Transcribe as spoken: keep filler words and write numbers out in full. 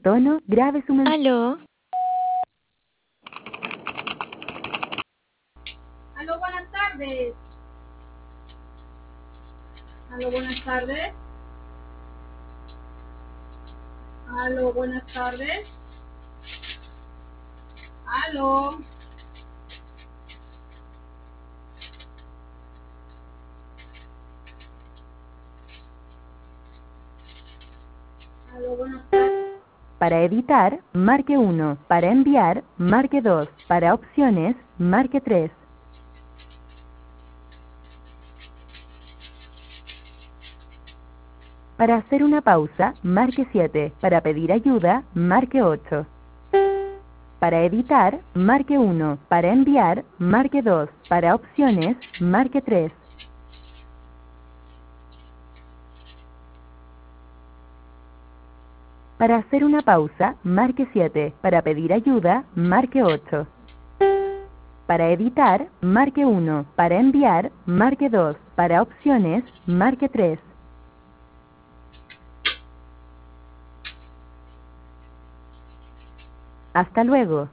tono, grabe su mensaje. Aló. Aló, buenas tardes. Aló, buenas tardes. Aló, buenas tardes. Aló. Aló, buenas tardes. Para editar, marque uno. Para enviar, marque dos. Para opciones, marque tres. Para hacer una pausa, marque siete. Para pedir ayuda, marque ocho. Para editar, marque uno. Para enviar, marque dos. Para opciones, marque tres. Para hacer una pausa, marque siete. Para pedir ayuda, marque ocho. Para editar, marque uno. Para enviar, marque dos. Para opciones, marque tres. Hasta luego.